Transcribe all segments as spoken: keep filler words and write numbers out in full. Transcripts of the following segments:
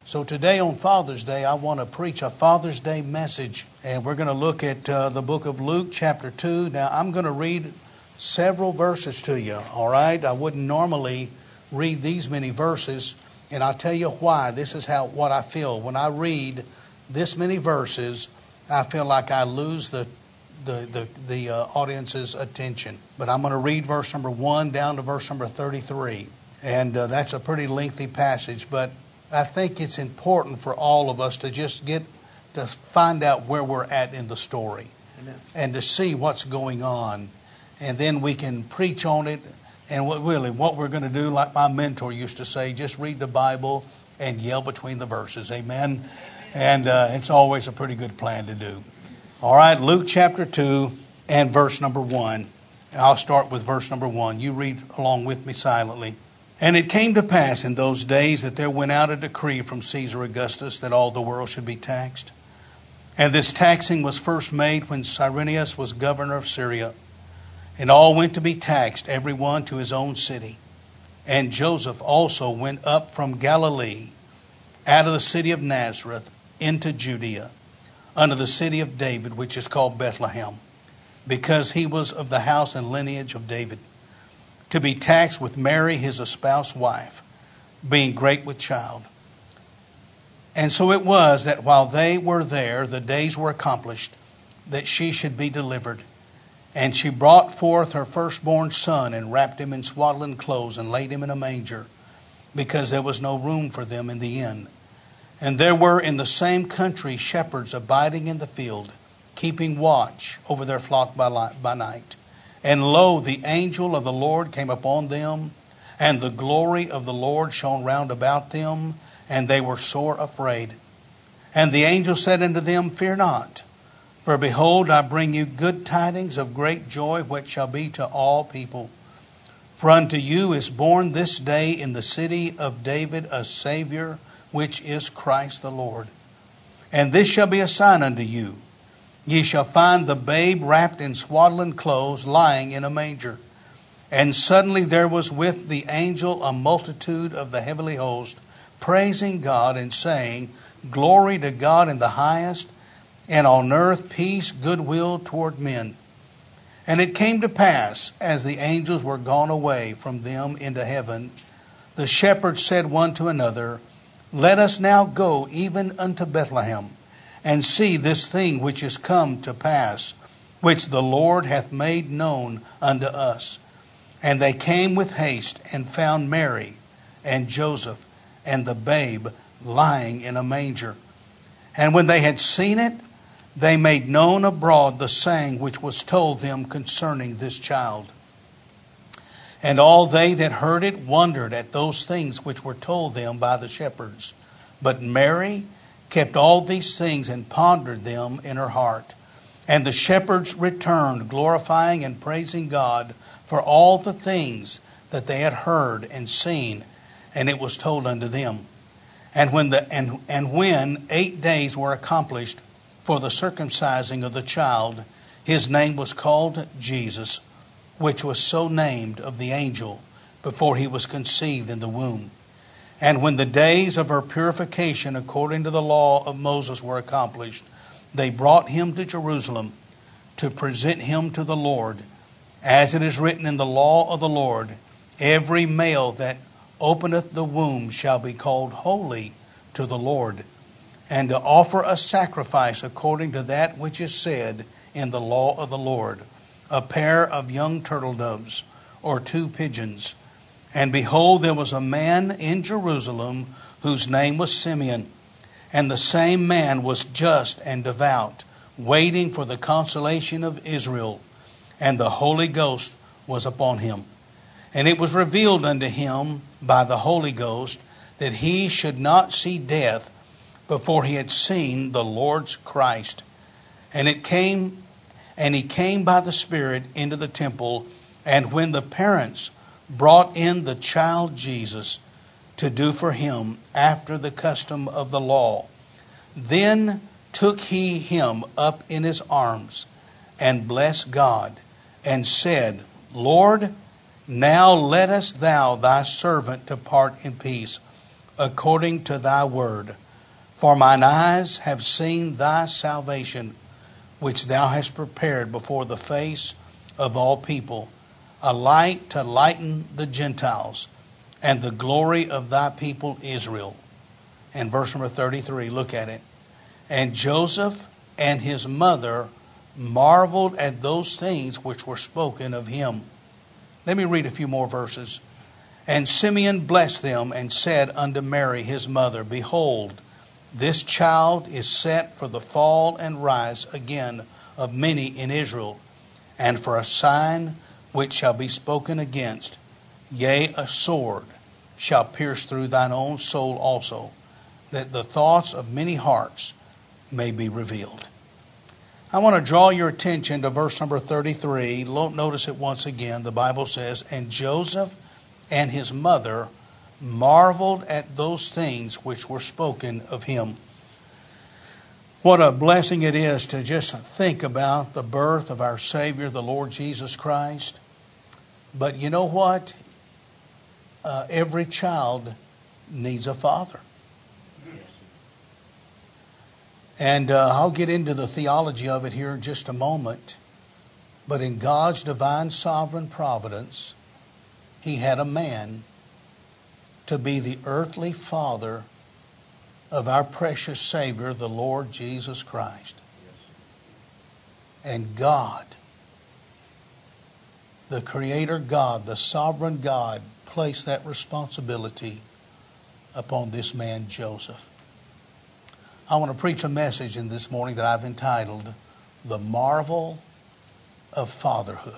So today on Father's Day, I want to preach a Father's Day message. And we're going to look at uh, the book of Luke chapter two. Now, I'm going to read several verses to you, all right? I wouldn't normally read these many verses, and I'll tell you why. This is how what I feel. When I read this many verses, I feel like I lose the the the, the uh, audience's attention. But I'm going to read verse number one down to verse number thirty-three. And uh, that's a pretty lengthy passage, but I think it's important for all of us to just get to find out where we're at in the story. Amen. And to see what's going on. And then we can preach on it. And what, really, what we're going to do, like my mentor used to say, just read the Bible and yell between the verses. Amen. And uh, it's always a pretty good plan to do. All right, Luke chapter two and verse number one. I'll start with verse number one. You read along with me silently. And it came to pass in those days that there went out a decree from Caesar Augustus that all the world should be taxed. And this taxing was first made when Cyrenius was governor of Syria. And all went to be taxed, every one to his own city. And Joseph also went up from Galilee, out of the city of Nazareth, into Judea, unto the city of David, which is called Bethlehem, because he was of the house and lineage of David, to be taxed with Mary, his espoused wife, being great with child. And so it was that while they were there, the days were accomplished, that she should be delivered. And she brought forth her firstborn son, and wrapped him in swaddling clothes, and laid him in a manger, because there was no room for them in the inn. And there were in the same country shepherds abiding in the field, keeping watch over their flock by night. And lo, the angel of the Lord came upon them, and the glory of the Lord shone round about them, and they were sore afraid. And the angel said unto them, Fear not, for behold, I bring you good tidings of great joy, which shall be to all people. For unto you is born this day in the city of David a Savior, which is Christ the Lord. And this shall be a sign unto you. Ye shall find the babe wrapped in swaddling clothes, lying in a manger. And suddenly there was with the angel a multitude of the heavenly host, praising God and saying, Glory to God in the highest, and on earth peace, goodwill toward men. And it came to pass, as the angels were gone away from them into heaven, the shepherds said one to another, Let us now go even unto Bethlehem, and see this thing which is come to pass, which the Lord hath made known unto us. And they came with haste, and found Mary and Joseph and the babe lying in a manger. And when they had seen it, they made known abroad the saying which was told them concerning this child. And all they that heard it wondered at those things which were told them by the shepherds. But Mary kept all these things and pondered them in her heart. And the shepherds returned, glorifying and praising God for all the things that they had heard and seen, and it was told unto them. And when the and, and when eight days were accomplished for the circumcising of the child, his name was called Jesus, which was so named of the angel before he was conceived in the womb. And when the days of her purification according to the law of Moses were accomplished, they brought him to Jerusalem to present him to the Lord. As it is written in the law of the Lord, every male that openeth the womb shall be called holy to the Lord, and to offer a sacrifice according to that which is said in the law of the Lord, a pair of young turtle doves or two pigeons. And behold, there was a man in Jerusalem whose name was Simeon. And the same man was just and devout, waiting for the consolation of Israel. And the Holy Ghost was upon him. And it was revealed unto him by the Holy Ghost that he should not see death before he had seen the Lord's Christ. And it came, and he came by the Spirit into the temple. And when the parents brought in the child Jesus to do for him after the custom of the law, then took he him up in his arms and blessed God and said, Lord, now lettest thou thy servant depart in peace, according to thy word. For mine eyes have seen thy salvation, which thou hast prepared before the face of all people, a light to lighten the Gentiles, and the glory of thy people Israel. And verse number thirty-three, look at it. And Joseph and his mother marveled at those things which were spoken of him. Let me read a few more verses. And Simeon blessed them and said unto Mary his mother, Behold, this child is set for the fall and rise again of many in Israel, and for a sign which shall be spoken against. Yea, a sword shall pierce through thine own soul also, that the thoughts of many hearts may be revealed. I want to draw your attention to verse number thirty-three. Notice it once again. The Bible says, And Joseph and his mother marveled at those things which were spoken of him. What a blessing it is to just think about the birth of our Savior, the Lord Jesus Christ. But you know what? Uh, every child needs a father. And uh, I'll get into the theology of it here in just a moment. But in God's divine sovereign providence, He had a man to be the earthly father of our precious Savior, the Lord Jesus Christ. And God, the Creator God, the sovereign God, placed that responsibility upon this man, Joseph. I want to preach a message in this morning that I've entitled, The Marvel of Fatherhood.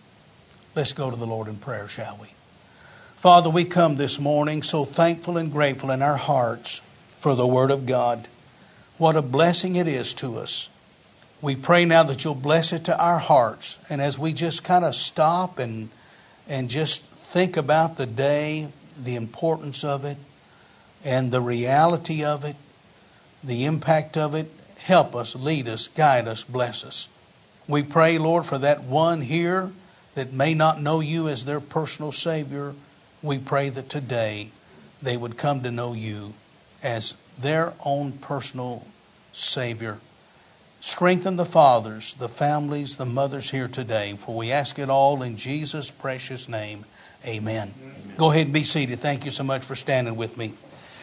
Let's go to the Lord in prayer, shall we? Father, we come this morning so thankful and grateful in our hearts for the Word of God. What a blessing it is to us. We pray now that you'll bless it to our hearts. And as we just kind of stop and and just think about the day, the importance of it, and the reality of it, the impact of it, help us, lead us, guide us, bless us. We pray, Lord, for that one here that may not know you as their personal Savior. We pray that today they would come to know you as their own personal Savior. Strengthen the fathers, the families, the mothers here today, for we ask it all in Jesus' precious name. Amen. Amen. Go ahead and be seated. Thank you so much for standing with me.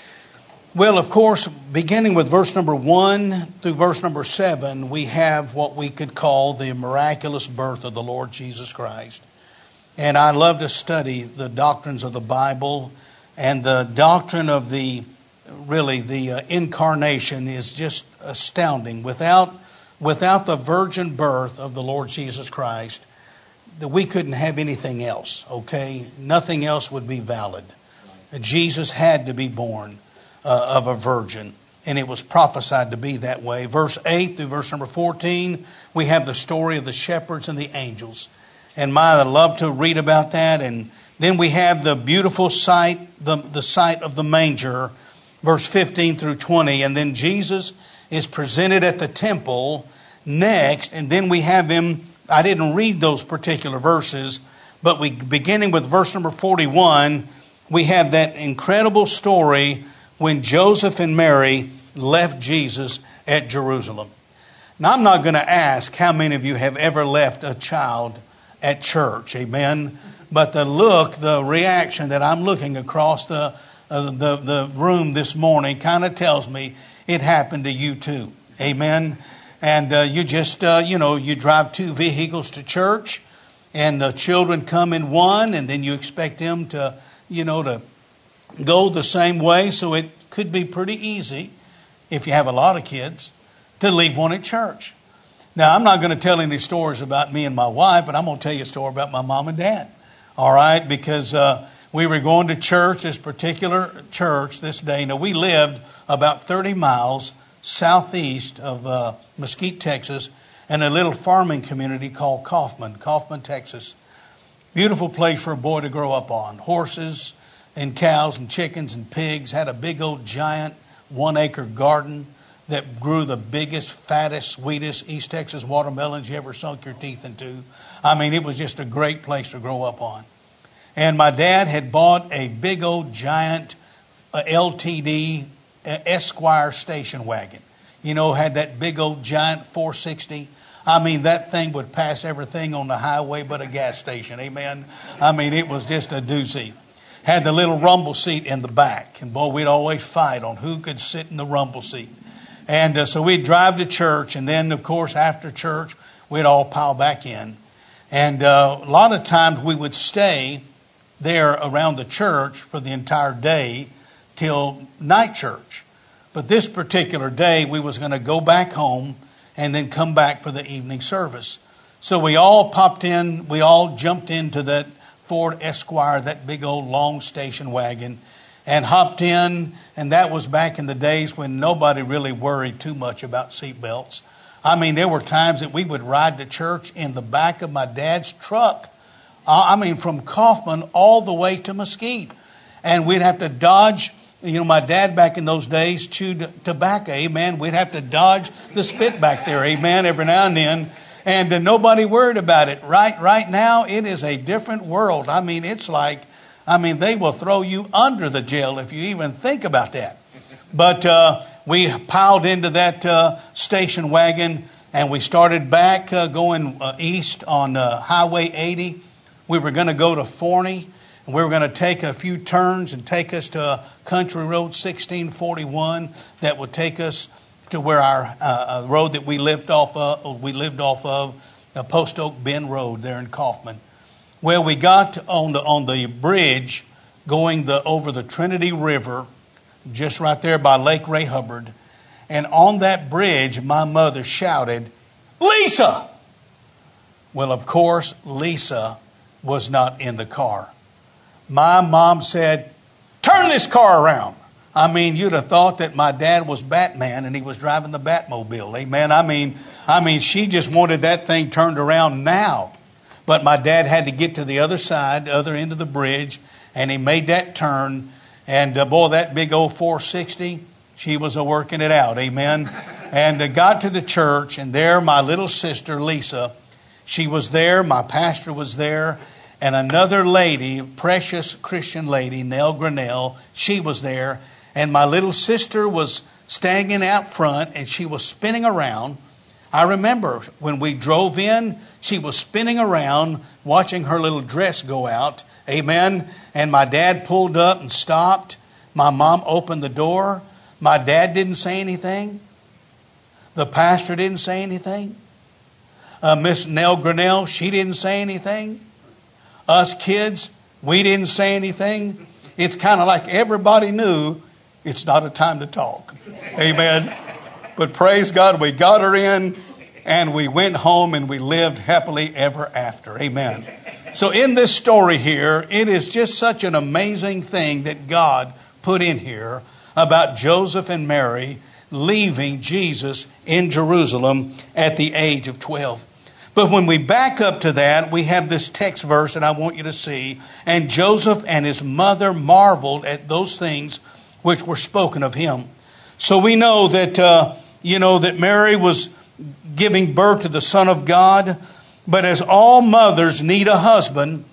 Well, of course, beginning with verse number one through verse number seven, we have what we could call the miraculous birth of the Lord Jesus Christ. And I love to study the doctrines of the Bible, and the doctrine of the, really, the uh, incarnation is just astounding. Without, without the virgin birth of the Lord Jesus Christ, that we couldn't have anything else, okay? Nothing else would be valid. Jesus had to be born uh, of a virgin, and it was prophesied to be that way. Verse eight through verse number fourteen, we have the story of the shepherds and the angels. And my, I love to read about that. And then we have the beautiful sight, the, the sight of the manger, verse fifteen through twenty. And then Jesus is presented at the temple next. And then we have him, I didn't read those particular verses, but we beginning with verse number forty-one, we have that incredible story when Joseph and Mary left Jesus at Jerusalem. Now, I'm not going to ask how many of you have ever left a child at church, amen. But the look, the reaction that I'm looking across the uh, the the room this morning kind of tells me it happened to you too, amen. And uh, you just uh, you know you drive two vehicles to church, and the children come in one, and then you expect them to you know to go the same way. So it could be pretty easy if you have a lot of kids to leave one at church. Now, I'm not going to tell any stories about me and my wife, but I'm going to tell you a story about my mom and dad. All right? Because uh, we were going to church, this particular church this day. Now, we lived about thirty miles southeast of uh, Mesquite, Texas, in a little farming community called Kaufman, Kaufman, Texas. Beautiful place for a boy to grow up on. Horses and cows and chickens and pigs. Had a big old giant one acre garden that grew the biggest, fattest, sweetest East Texas watermelons you ever sunk your teeth into. I mean, it was just a great place to grow up on. And my dad had bought a big old giant a L T D Esquire station wagon. You know, had that big old giant four sixty. I mean, that thing would pass everything on the highway but a gas station. Amen. I mean, it was just a doozy. Had the little rumble seat in the back. And boy, we'd always fight on who could sit in the rumble seat. And uh, so we'd drive to church. And then, of course, after church, we'd all pile back in. And uh, a lot of times we would stay there around the church for the entire day till night church. But this particular day, we was going to go back home and then come back for the evening service. So we all popped in, we all jumped into that Ford Esquire, that big old long station wagon, and hopped in. And that was back in the days when nobody really worried too much about seat belts. I mean, there were times that we would ride to church in the back of my dad's truck. I mean, from Kaufman all the way to Mesquite. And we'd have to dodge, you know, my dad back in those days chewed tobacco, amen. We'd have to dodge the spit back there, amen, every now and then. And uh, nobody worried about it. Right, right now, it is a different world. I mean, it's like, I mean, they will throw you under the jail if you even think about that. But uh, we piled into that uh, station wagon, and we started back uh, going uh, east on uh, Highway eighty. We were going to go to Forney, and we were going to take a few turns and take us to Country Road sixteen forty-one that would take us to where our uh, road that we lived off of, we lived off of, uh, Post Oak Bend Road there in Kaufman. Well, we got on the on the bridge going the over the Trinity River, just right there by Lake Ray Hubbard, and on that bridge, my mother shouted, "Lisa!" Well, of course, Lisa was not in the car. My mom said, "Turn this car around." I mean, you'd have thought that my dad was Batman and he was driving the Batmobile. Amen. I mean, I mean, she just wanted that thing turned around now. But my dad had to get to the other side, the other end of the bridge, and he made that turn. And uh, boy, that big old four sixty, she was a working it out. Amen. And uh, got to the church, and there my little sister, Lisa, she was there. My pastor was there. And another lady, precious Christian lady, Nell Grinnell, she was there. And my little sister was standing out front, and she was spinning around. I remember when we drove in, she was spinning around, watching her little dress go out. Amen. And my dad pulled up and stopped. My mom opened the door. My dad didn't say anything. The pastor didn't say anything. Uh, Miss Nell Grinnell, she didn't say anything. Us kids, we didn't say anything. It's kind of like everybody knew it's not a time to talk. Amen. But praise God, we got her in and we went home and we lived happily ever after. Amen. So in this story here, it is just such an amazing thing that God put in here about Joseph and Mary leaving Jesus in Jerusalem at the age of twelve. But when we back up to that, we have this text verse that I want you to see. And Joseph and his mother marveled at those things which were spoken of him. So we know that, uh, you know, that Mary was giving birth to the Son of God. But as all mothers need a husband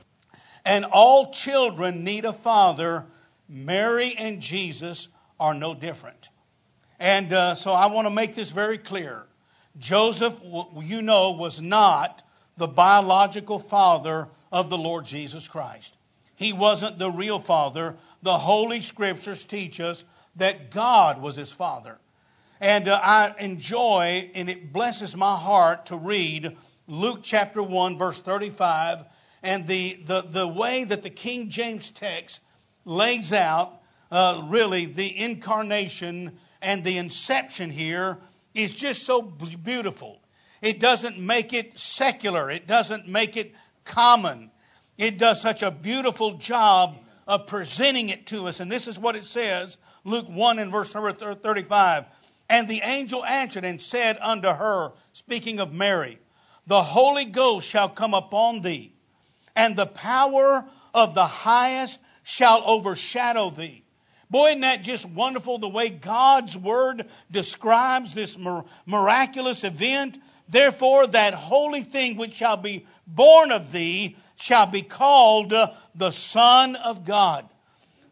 and all children need a father, Mary and Jesus are no different. And uh, so I want to make this very clear. Joseph, you know, was not the biological father of the Lord Jesus Christ. He wasn't the real father. The Holy Scriptures teach us that God was his father. And uh, I enjoy, and it blesses my heart to read Luke chapter one, verse thirty-five, and the, the, the way that the King James text lays out uh, really the incarnation and the inception here is just so beautiful. It doesn't make it secular. It doesn't make it common. It does such a beautiful job of presenting it to us. And this is what it says, Luke one and verse number thirty-five. And the angel answered and said unto her, speaking of Mary, the Holy Ghost shall come upon thee, and the power of the highest shall overshadow thee. Boy, isn't that just wonderful the way God's Word describes this miraculous event? Therefore, that holy thing which shall be born of thee shall be called uh, the Son of God.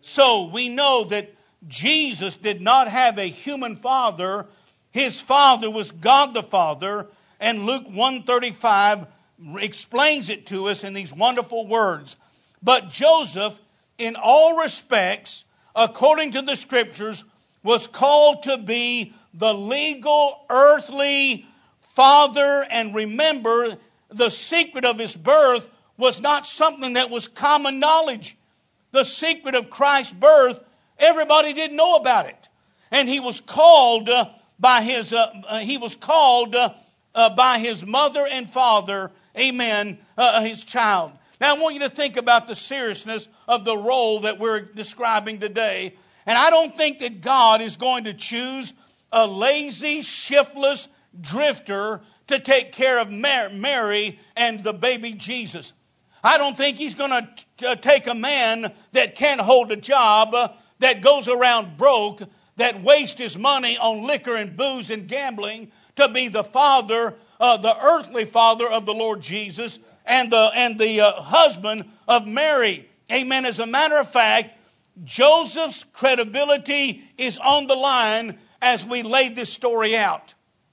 So we know that Jesus did not have a human father. His father was God the Father. And Luke one thirty-five explains it to us in these wonderful words. But Joseph, in all respects, according to the Scriptures, was called to be the legal earthly father. And remember, the secret of his birth was not something that was common knowledge. The secret of Christ's birth, everybody didn't know about it. And he was called uh, by his uh, uh, he was called uh, uh, by his mother and father, amen, uh, his child. Now I want you to think about the seriousness of the role that we're describing today. And I don't think that God is going to choose a lazy, shiftless drifter to take care of Mary and the baby Jesus. I don't think he's going to take a man that can't hold a job, uh, that goes around broke, that wastes his money on liquor and booze and gambling, to be the father, uh, the earthly father of the Lord Jesus and the, and the uh, husband of Mary. Amen. As a matter of fact, Joseph's credibility is on the line as we lay this story out.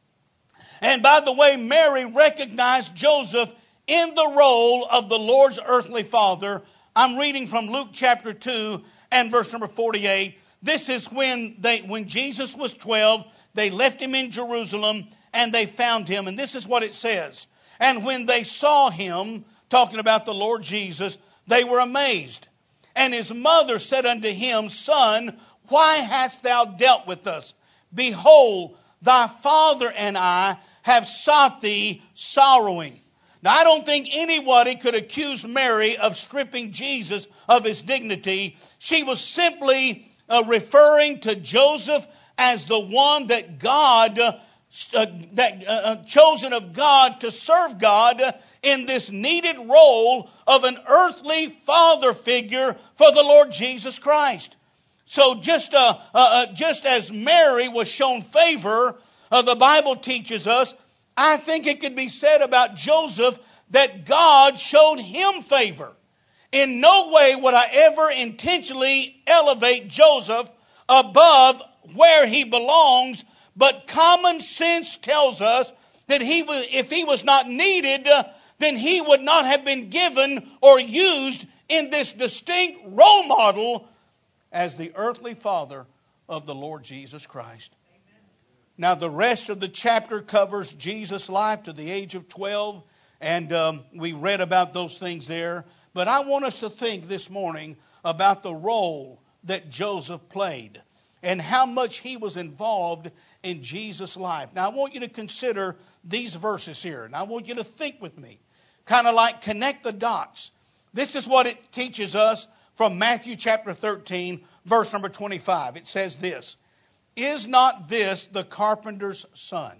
And by the way, Mary recognized Joseph in the role of the Lord's earthly father. I'm reading from Luke chapter two and verse number forty-eight. This is when they, when Jesus was twelve, they left him in Jerusalem and they found him. And this is what it says. And when they saw him, talking about the Lord Jesus, they were amazed. And his mother said unto him, Son, why hast thou dealt with us? Behold, thy father and I have sought thee sorrowing. Now, I don't think anybody could accuse Mary of stripping Jesus of his dignity. She was simply uh, referring to Joseph as the one that God, uh, uh, that uh, chosen of God to serve God uh, in this needed role of an earthly father figure for the Lord Jesus Christ. So just, uh, uh, just as Mary was shown favor, uh, the Bible teaches us, I think it could be said about Joseph that God showed him favor. In no way would I ever intentionally elevate Joseph above where he belongs, but common sense tells us that he was, if he was not needed, uh, then he would not have been given or used in this distinct role model as the earthly father of the Lord Jesus Christ. Now, the rest of the chapter covers Jesus' life to the age of twelve, and um, we read about those things there. But I want us to think this morning about the role that Joseph played and how much he was involved in Jesus' life. Now, I want you to consider these verses here, and I want you to think with me, kind of like connect the dots. This is what it teaches us from Matthew chapter thirteen, verse number twenty-five. It says this, Is not this the carpenter's son?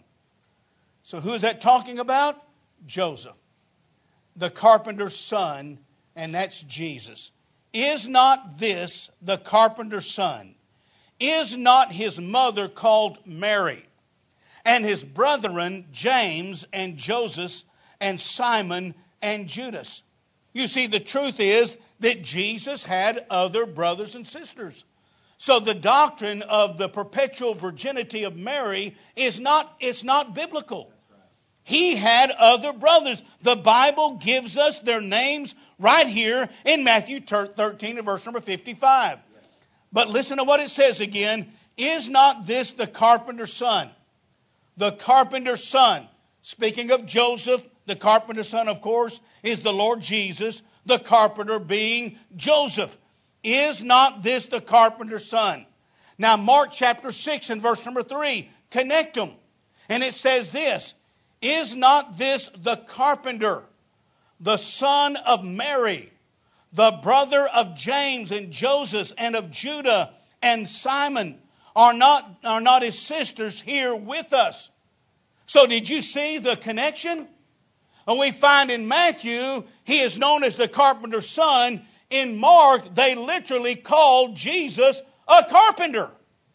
So who is that talking about? Joseph, the carpenter's son, and that's Jesus. Is not this the carpenter's son? Is not his mother called Mary? And his brethren James and Joseph and Simon and Judas. You see, the truth is that Jesus had other brothers and sisters. So the doctrine of the perpetual virginity of Mary is not, it's not biblical. He had other brothers. The Bible gives us their names right here in Matthew thirteen and verse number fifty-five. But listen to what it says again. Is not this the carpenter's son? The carpenter's son. Speaking of Joseph, the carpenter's son, of course, is the Lord Jesus, the carpenter being Joseph. Is not this the carpenter's son? Now, Mark chapter six and verse number three, connect them. And it says this, Is not this the carpenter, the son of Mary, the brother of James and Joseph and of Judah and Simon? Are not, are not his sisters here with us? So did you see the connection? And we find in Matthew, he is known as the carpenter's son. In Mark, they literally called Jesus a carpenter.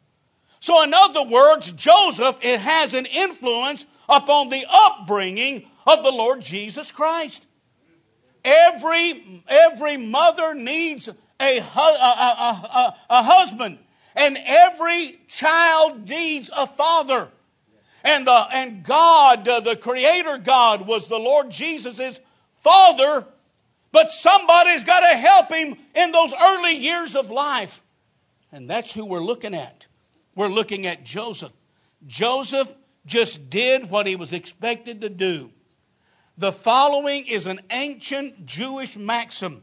So in other words, Joseph, it has an influence upon the upbringing of the Lord Jesus Christ. Every, every mother needs a, hu- a, a, a, a husband. And every child needs a father. And, the, and God, uh, the Creator God, was the Lord Jesus' father. But somebody's got to help him in those early years of life. And that's who we're looking at. We're looking at Joseph. Joseph just did what he was expected to do. The following is an ancient Jewish maxim.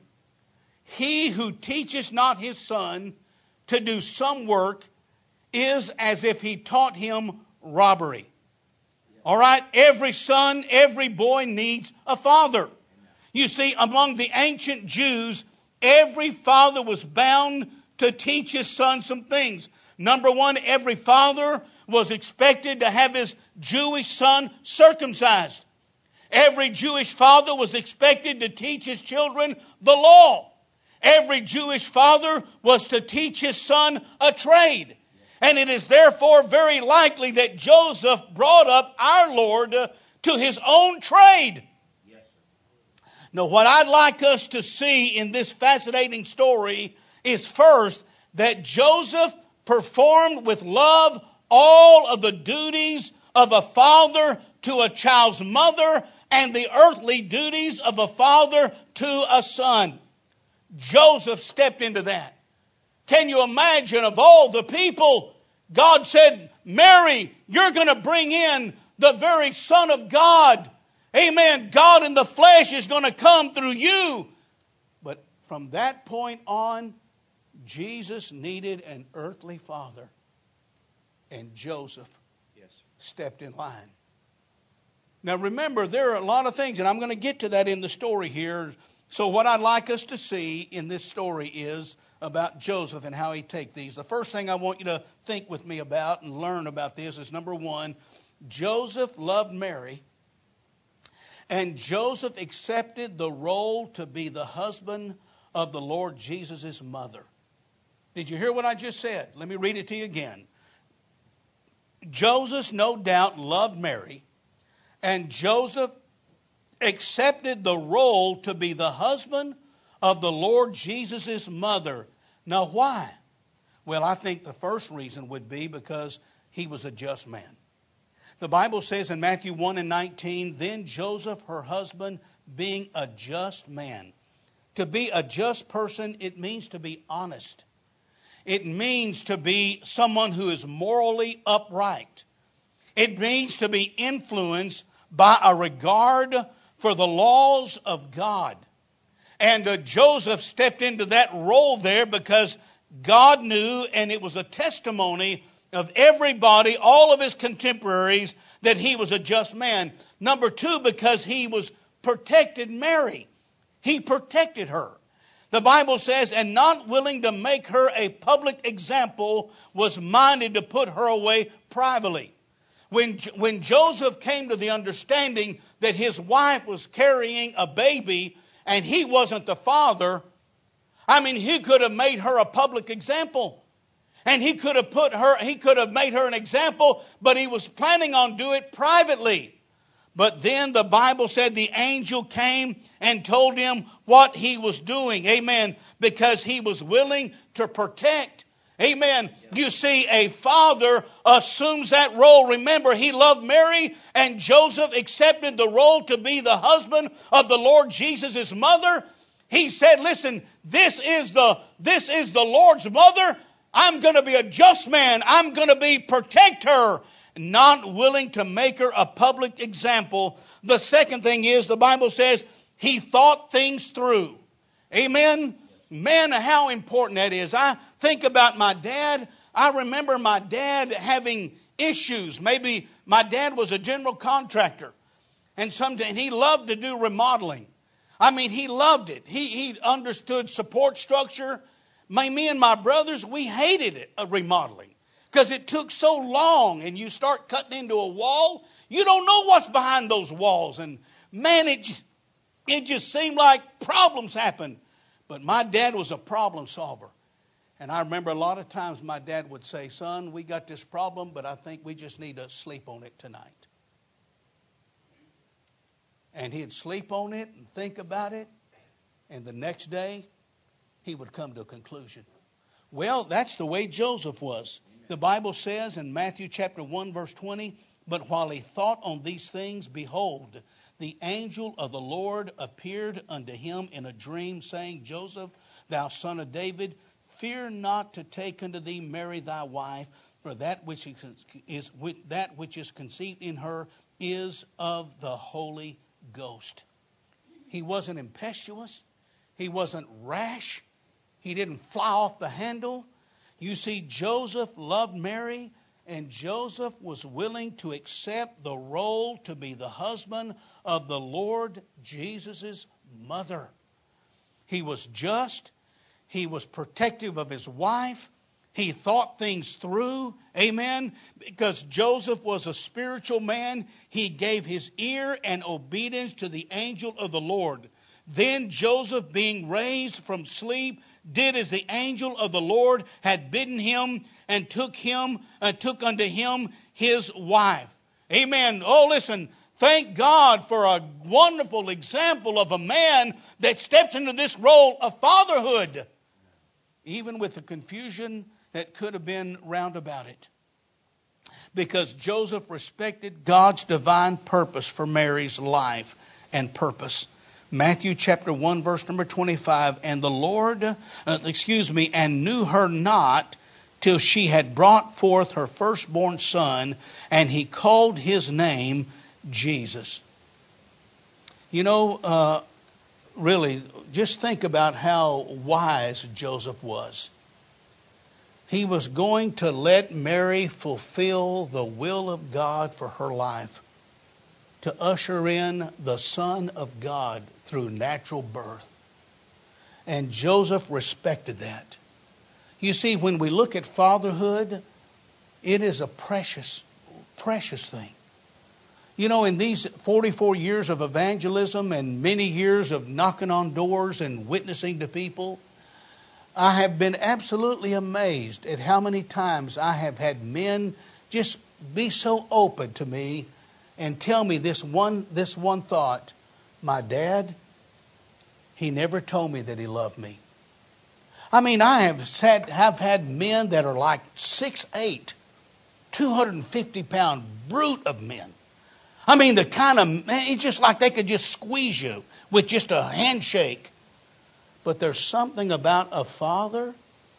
He who teaches not his son to do some work is as if he taught him robbery. All right? Every son, every boy needs a father. You see, among the ancient Jews, every father was bound to teach his son some things. Number one, every father was expected to have his Jewish son circumcised. Every Jewish father was expected to teach his children the law. Every Jewish father was to teach his son a trade. And it is therefore very likely that Joseph brought up our Lord uh, to his own trade. Yes, sir. Now, what I'd like us to see in this fascinating story is first that Joseph performed with love all of the duties of a father to a child's mother and the earthly duties of a father to a son. Joseph stepped into that. Can you imagine, of all the people, God said, Mary, you're going to bring in the very Son of God. Amen. God in the flesh is going to come through you. But from that point on, Jesus needed an earthly father. And Joseph yes. stepped in line. Now remember, there are a lot of things, and I'm going to get to that in the story here. So what I'd like us to see in this story is about Joseph and how he take these. The first thing I want you to think with me about and learn about this is, number one, Joseph loved Mary, and Joseph accepted the role to be the husband of the Lord Jesus' mother. Did you hear what I just said? Let me read it to you again. Joseph no doubt loved Mary, and Joseph accepted the role to be the husband of the Lord Jesus' mother. Now why? Well, I think the first reason would be because he was a just man. The Bible says in Matthew one and nineteen, then Joseph, her husband, being a just man. To be a just person, it means to be honest. It means to be someone who is morally upright. It means to be influenced by a regard for the laws of God. And uh, Joseph stepped into that role there because God knew, and it was a testimony of everybody, all of his contemporaries, that he was a just man. Number two, because he was protected Mary. He protected her. The Bible says, and not willing to make her a public example, was minded to put her away privately. When, when Joseph came to the understanding that his wife was carrying a baby and he wasn't the father, I mean, he could have made her a public example. And he could have put her, he could have made her an example, but he was planning on doing it privately. But then the Bible said the angel came and told him what he was doing. Amen. Because he was willing to protect. Amen. You see, a father assumes that role. Remember, he loved Mary, and Joseph accepted the role to be the husband of the Lord Jesus, his mother. He said, listen, this is the, this is the Lord's mother. I'm going to be a just man. I'm going to be protect her. Not willing to make her a public example. The second thing is, the Bible says, he thought things through. Amen? Man, how important that is. I think about my dad. I remember my dad having issues. Maybe my dad was a general contractor. And sometimes he loved to do remodeling. I mean, he loved it. He, he understood support structure. My, me and my brothers, we hated it, uh, remodeling. Because it took so long, and you start cutting into a wall, you don't know what's behind those walls. And man, it, it just seemed like problems happened. But my dad was a problem solver. And I remember a lot of times my dad would say, son, we got this problem, but I think we just need to sleep on it tonight. And he'd sleep on it and think about it. And the next day, he would come to a conclusion. Well, that's the way Joseph was. The Bible says in Matthew chapter one, verse twenty, but while he thought on these things, behold, the angel of the Lord appeared unto him in a dream, saying, Joseph, thou son of David, fear not to take unto thee Mary thy wife, for that which is that which is conceived in her is of the Holy Ghost. He wasn't impetuous. He wasn't rash. He didn't fly off the handle. You see, Joseph loved Mary, and Joseph was willing to accept the role to be the husband of the Lord Jesus' mother. He was just. He was protective of his wife. He thought things through. Amen. Because Joseph was a spiritual man, he gave his ear and obedience to the angel of the Lord. Then Joseph, being raised from sleep, did as the angel of the Lord had bidden him, and took him, uh, took unto him his wife. Amen. Oh, listen. Thank God for a wonderful example of a man that steps into this role of fatherhood, even with the confusion that could have been round about it. Because Joseph respected God's divine purpose for Mary's life and purpose. Matthew chapter one, verse number twenty-five, and the Lord, uh, excuse me, and knew her not till she had brought forth her firstborn son, and he called his name Jesus. You know, uh, really, just think about how wise Joseph was. He was going to let Mary fulfill the will of God for her life, to usher in the Son of God through natural birth. And Joseph respected that. You see, when we look at fatherhood, it is a precious, precious thing. You know, in these forty-four years of evangelism and many years of knocking on doors and witnessing to people, I have been absolutely amazed at how many times I have had men just be so open to me and tell me this one, this one thought: my dad, he never told me that he loved me. I mean, I have had, have had men that are like six eight, two hundred fifty pound brute of men. I mean, the kind of, it's just like they could just squeeze you with just a handshake. But there's something about a father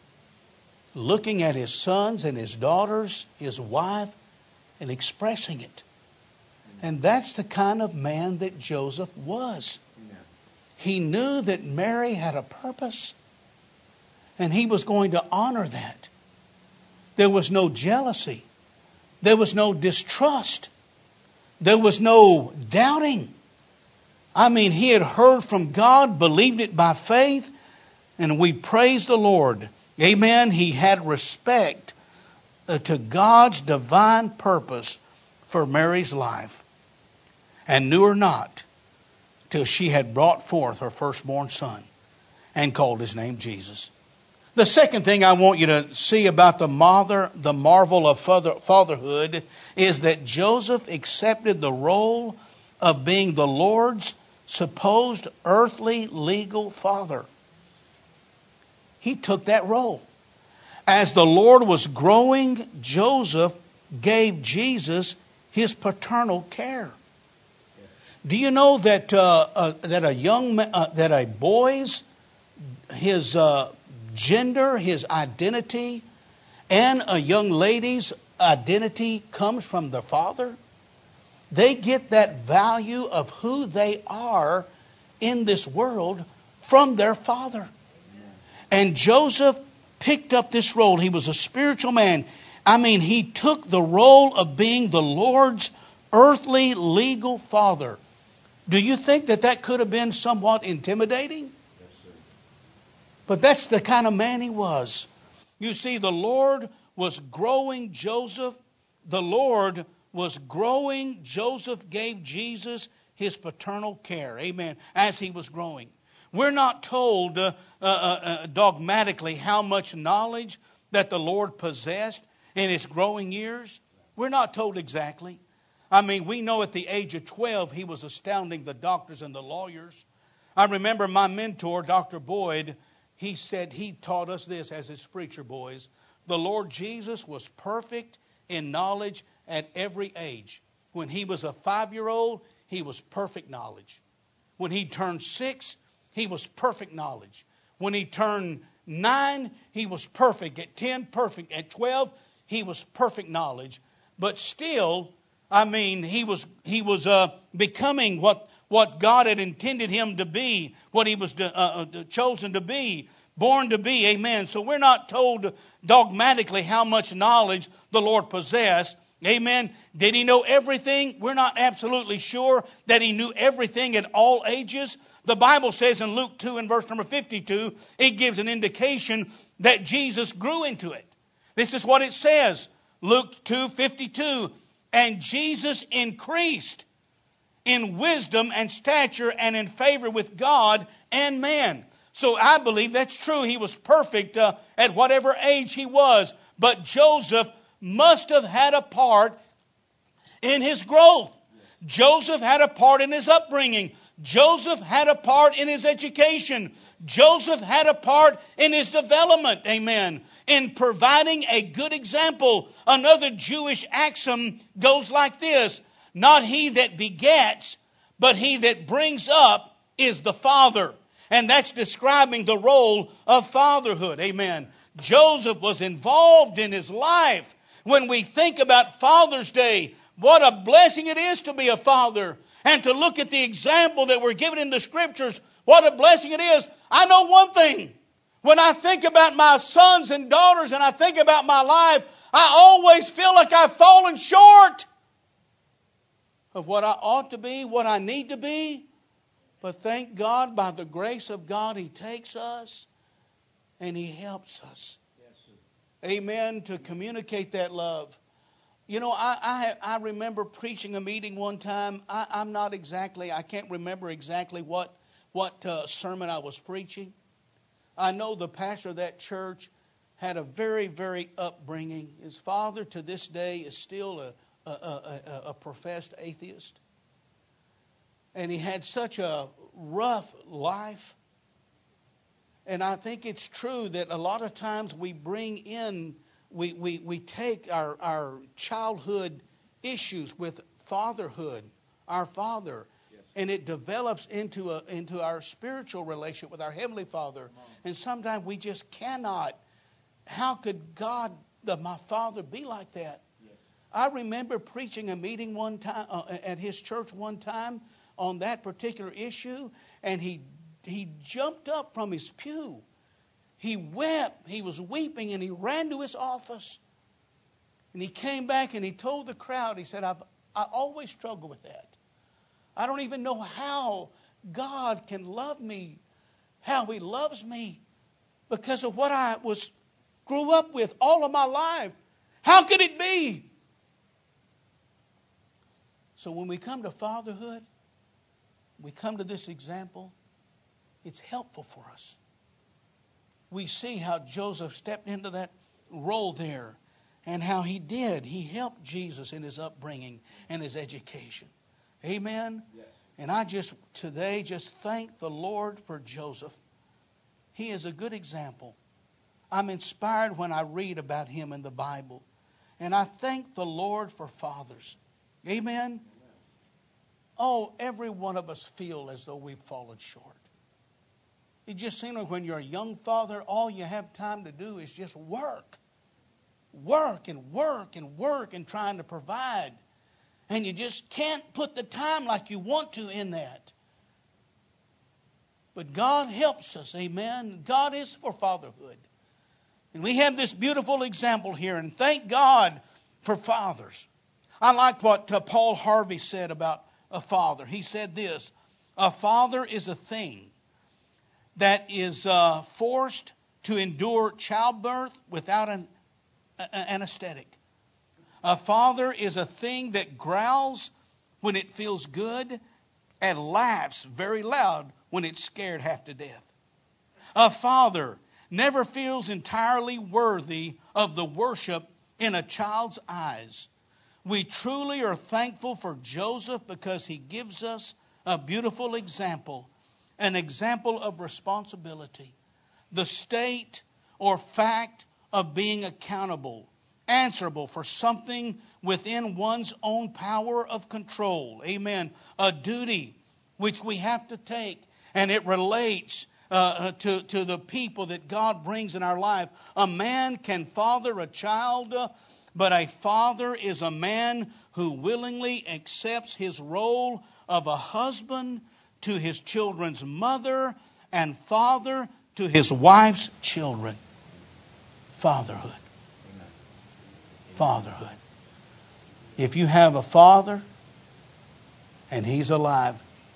looking at his sons and his daughters, his wife, and expressing it. And that's the kind of man that Joseph was. He knew that Mary had a purpose, and he was going to honor that. There was no jealousy. There was no distrust. There was no doubting. I mean, he had heard from God, believed it by faith, and we praise the Lord. Amen. He had respect uh, to God's divine purpose for Mary's life, and knew her not till she had brought forth her firstborn son and called his name Jesus. The second thing I want you to see about the mother, the marvel of father, fatherhood is that Joseph accepted the role of being the Lord's supposed earthly legal father. He took that role. As the Lord was growing, Joseph gave Jesus his paternal care. Do you know that uh, uh, that a young uh, that a boy's his uh, gender, his identity, and a young lady's identity comes from their father? They get that value of who they are in this world from their father. And Joseph picked up this role. He was a spiritual man. I mean, he took the role of being the Lord's earthly legal father. Do you think that that could have been somewhat intimidating? Yes, sir. But that's the kind of man he was. You see, the Lord was growing Joseph. The Lord was growing. Joseph gave Jesus his paternal care. Amen. As he was growing. We're not told uh, uh, uh, dogmatically how much knowledge that the Lord possessed in his growing years. We're not told exactly. I mean, we know at the age of twelve, he was astounding the doctors and the lawyers. I remember my mentor, Doctor Boyd, he said, he taught us this as his preacher, boys. The Lord Jesus was perfect in knowledge at every age. When he was a five-year-old, he was perfect knowledge. When he turned six, he was perfect knowledge. When he turned nine, he was perfect. At ten, perfect. At twelve, he was perfect knowledge. But still, I mean, he was he was uh, becoming what what God had intended him to be, what he was uh, uh, chosen to be, born to be. Amen. So we're not told dogmatically how much knowledge the Lord possessed. Amen. Did he know everything? We're not absolutely sure that he knew everything at all ages. The Bible says in Luke two and verse number fifty-two, it gives an indication that Jesus grew into it. This is what it says. Luke two fifty-two. And Jesus increased in wisdom and stature and in favor with God and man. So I believe that's true. He was perfect uh, at whatever age he was. But Joseph must have had a part in his growth. Joseph had a part in his upbringing. Joseph had a part in his education. Joseph had a part in his development, amen, in providing a good example. Another Jewish axiom goes like this: not he that begets, but he that brings up is the father. And that's describing the role of fatherhood, amen. Joseph was involved in his life. When we think about Father's Day, what a blessing it is to be a father and to look at the example that we're given in the Scriptures. What a blessing it is. I know one thing. When I think about my sons and daughters and I think about my life, I always feel like I've fallen short of what I ought to be, what I need to be. But thank God, by the grace of God, He takes us and He helps us. Amen. To communicate that love. You know, I, I I remember preaching a meeting one time. I, I'm not exactly, I can't remember exactly what, what uh, sermon I was preaching. I know the pastor of that church had a very, very upbringing. His father to this day is still a, a, a, a, a professed atheist. And he had such a rough life. And I think it's true that a lot of times we bring in, we, we, we take our, our childhood issues with fatherhood, our Father, yes, and it develops into a into our spiritual relationship with our Heavenly Father. And sometimes we just cannot. How could God, the, my Father, be like that? Yes. I remember preaching a meeting one time uh, at his church one time on that particular issue, and he He jumped up from his pew. He wept. He was weeping, and he ran to his office. And he came back and he told the crowd, he said, I've I always struggle with that. I don't even know how God can love me, how He loves me, because of what I was grew up with all of my life. How could it be? So when we come to fatherhood, we come to this example, it's helpful for us. We see how Joseph stepped into that role there and how he did. He helped Jesus in his upbringing and his education. Amen? Yes. And I just today just thank the Lord for Joseph. He is a good example. I'm inspired when I read about him in the Bible. And I thank the Lord for fathers. Amen? Amen. Oh, every one of us feel as though we've fallen short. It just seems like when you're a young father, all you have time to do is just work. Work and work and work and trying to provide. And you just can't put the time like you want to in that. But God helps us, amen. God is for fatherhood. And we have this beautiful example here, and thank God for fathers. I like what uh, Paul Harvey said about a father. He said this: a father is a thing that is uh, forced to endure childbirth without an a, anesthetic. A father is a thing that growls when it feels good and laughs very loud when it's scared half to death. A father never feels entirely worthy of the worship in a child's eyes. We truly are thankful for Joseph because he gives us a beautiful example, an example of responsibility. the state or fact of being accountable, answerable for something within one's own power of control. Amen. A duty which we have to take, and it relates uh, to, to the people that God brings in our life. A man can father a child, uh, but a father is a man who willingly accepts his role of a husband to his children's mother and father to his wife's children. Fatherhood. Amen. Fatherhood. If you have a father and he's alive,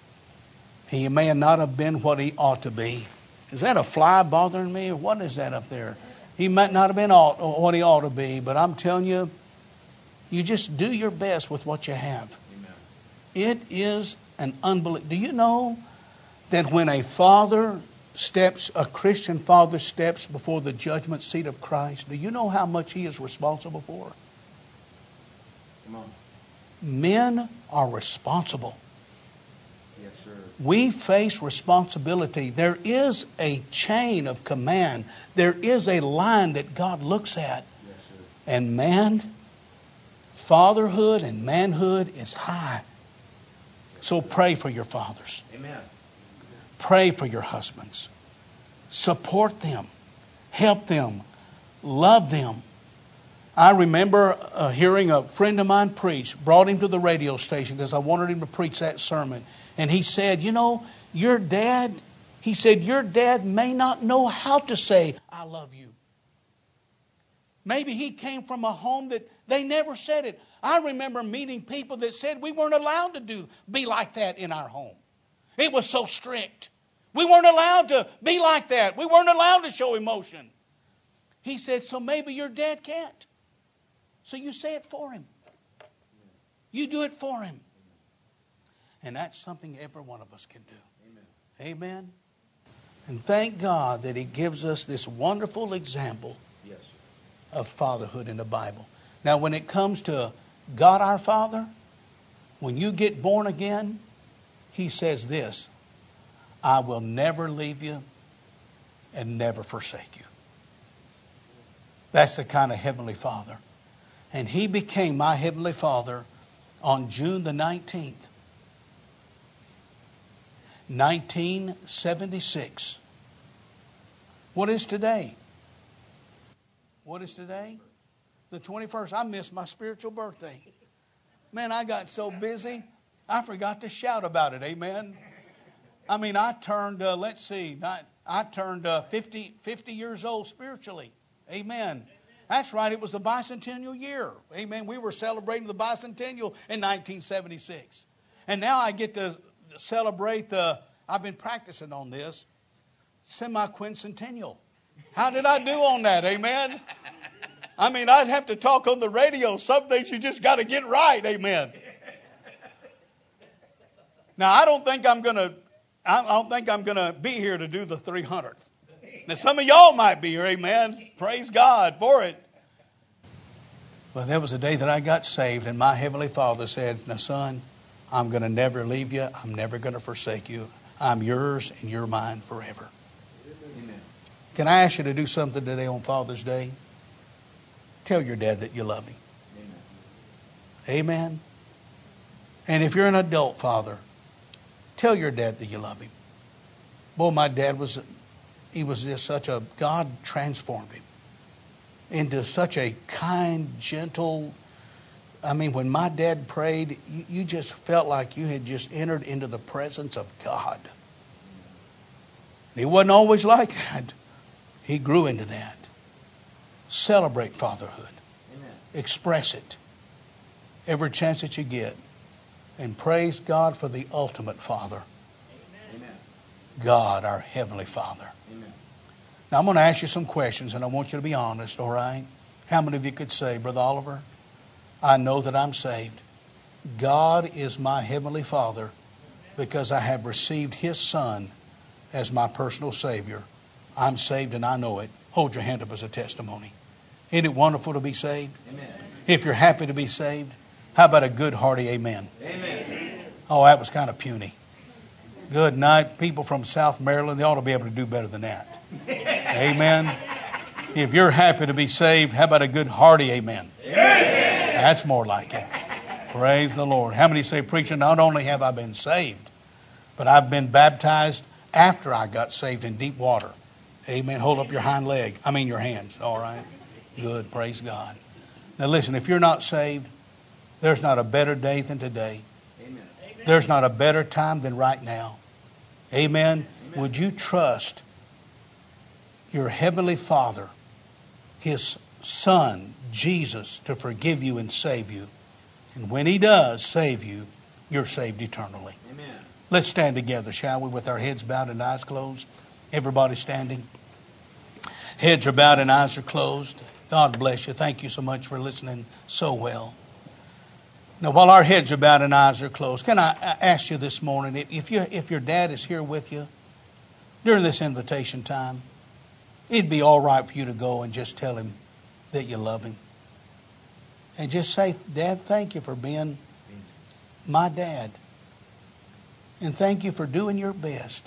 he may not have been what he ought to be. Is that a fly bothering me, or what is that up there? He might not have been ought, what he ought to be, but I'm telling you, you just do your best with what you have. Amen. It is an unbelievable. Do you know that when a father steps, a Christian father steps before the judgment seat of Christ, do you know how much he is responsible for? Come on. Men are responsible. Yes, sir. We face responsibility. There is a chain of command. There is a line that God looks at. Yes, sir. And man, fatherhood and manhood is high. So pray for your fathers. Amen. Pray for your husbands. Support them. Help them. Love them. I remember uh, hearing a friend of mine preach, brought him to the radio station because I wanted him to preach that sermon. And he said, you know, your dad, he said, your dad may not know how to say, I love you. Maybe he came from a home that they never said it. I remember meeting people that said we weren't allowed to do be like that in our home. It was so strict. We weren't allowed to be like that. We weren't allowed to show emotion. He said, so maybe your dad can't. So you say it for him. You do it for him. And that's something every one of us can do. Amen. Amen. And thank God that He gives us this wonderful example yes. of fatherhood in the Bible. Now, when it comes to God our Father, when you get born again, He says this, I will never leave you and never forsake you. That's the kind of Heavenly Father. And He became my Heavenly Father on June the nineteenth, nineteen seventy-six. What is today? What is today? The twenty-first. I missed my spiritual birthday. Man, I got so busy, I forgot to shout about it. Amen. I mean, I turned, uh, let's see, I, I turned uh, fifty, fifty years old spiritually. Amen. That's right. It was the bicentennial year. Amen. We were celebrating the bicentennial in nineteen seventy-six. And now I get to celebrate the, I've been practicing on this, semi-quincentennial. How did I do on that? Amen. I mean, I'd have to talk on the radio. Some things you just got to get right. Amen. Now, I don't think I'm going to, I don't think I'm going to be here to do the three hundredth. Now, some of y'all might be here, amen. Praise God for it. Well, there was a day that I got saved, and my Heavenly Father said, now, son, I'm going to never leave you. I'm never going to forsake you. I'm yours, and you're mine forever. Amen. Can I ask you to do something today on Father's Day? Tell your dad that you love him. Amen. Amen. And if you're an adult father, tell your dad that you love him. Boy, my dad was... He was just such a, God transformed him into such a kind, gentle, I mean, when my dad prayed, you, you just felt like you had just entered into the presence of God. He wasn't always like that. He grew into that. Celebrate fatherhood. Amen. Express it every chance that you get. And praise God for the ultimate Father. Amen. God, our Heavenly Father. Amen. Now, I'm going to ask you some questions, and I want you to be honest, all right? How many of you could say, Brother Oliver, I know that I'm saved. God is my Heavenly Father because I have received His Son as my personal Savior. I'm saved and I know it. Hold your hand up as a testimony. Isn't it wonderful to be saved? Amen. If you're happy to be saved, how about a good hearty amen? Amen. Oh, that was kind of puny. Good night. People from South Maryland, they ought to be able to do better than that. Amen. If you're happy to be saved, how about a good hearty amen? Amen. That's more like it. Praise the Lord. How many say, preacher, not only have I been saved, but I've been baptized after I got saved in deep water. Amen. Hold up your hind leg. I mean your hands. All right. Good. Praise God. Now listen, if you're not saved, there's not a better day than today. Amen. There's not a better time than right now. Amen. Amen. Would you trust your Heavenly Father, His Son, Jesus, to forgive you and save you? And when He does save you, you're saved eternally. Amen. Let's stand together, shall we, with our heads bowed and eyes closed. Everybody standing. Heads are bowed and eyes are closed. God bless you. Thank you so much for listening so well. Now, while our heads are bowed and eyes are closed, can I ask you this morning, if you if your dad is here with you during this invitation time, it'd be all right for you to go and just tell him that you love him. And just say, Dad, thank you for being my dad. And thank you for doing your best.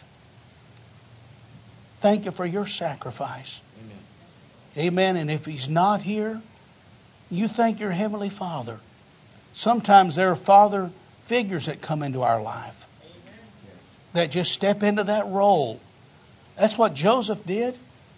Thank you for your sacrifice. Amen. Amen. And if he's not here, you thank your Heavenly Father. Sometimes there are father figures that come into our life. Amen. That just step into that role. That's what Joseph did.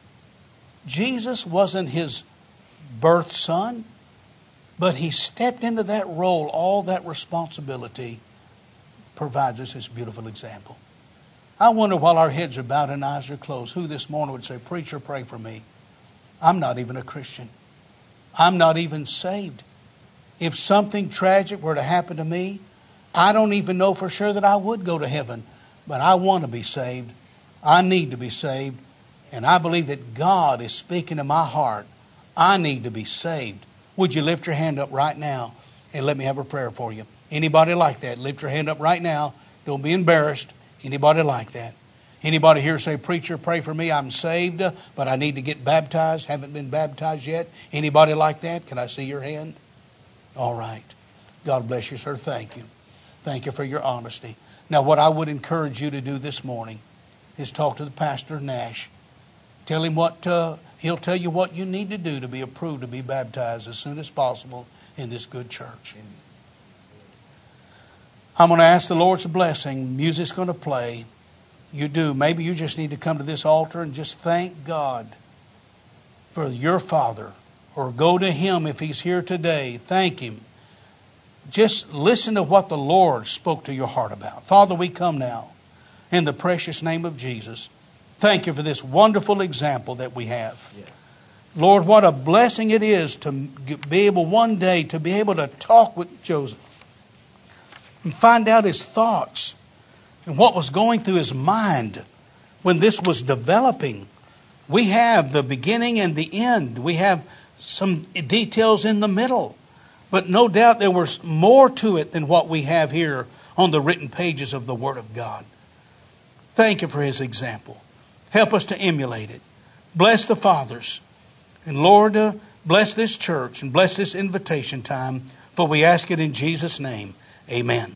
Jesus wasn't his birth son, but he stepped into that role. All that responsibility provides us this beautiful example. I wonder, while our heads are bowed and eyes are closed, who this morning would say, preacher, pray for me. I'm not even a Christian. I'm not even saved. If something tragic were to happen to me, I don't even know for sure that I would go to heaven. But I want to be saved. I need to be saved. And I believe that God is speaking to my heart. I need to be saved. Would you lift your hand up right now and let me have a prayer for you? Anybody like that? Lift your hand up right now. Don't be embarrassed. Anybody like that? Anybody here say, preacher, pray for me. I'm saved, but I need to get baptized. Haven't been baptized yet. Anybody like that? Can I see your hand? All right. God bless you, sir. Thank you. Thank you for your honesty. Now, what I would encourage you to do this morning is talk to the pastor, Nash. Tell him what, uh, he'll tell you what you need to do to be approved to be baptized as soon as possible in this good church. Amen. I'm going to ask the Lord's blessing. Music's going to play. You do. Maybe you just need to come to this altar and just thank God for your father. Or go to him if he's here today. Thank him. Just listen to what the Lord spoke to your heart about. Father, we come now in the precious name of Jesus. Thank you for this wonderful example that we have. Yeah. Lord, what a blessing it is to be able one day to be able to talk with Joseph and find out his thoughts and what was going through his mind when this was developing. We have the beginning and the end. We have some details in the middle. But no doubt there was more to it than what we have here on the written pages of the Word of God. Thank you for his example. Help us to emulate it. Bless the fathers. And Lord, uh, bless this church and bless this invitation time. For we ask it in Jesus' name. Amen.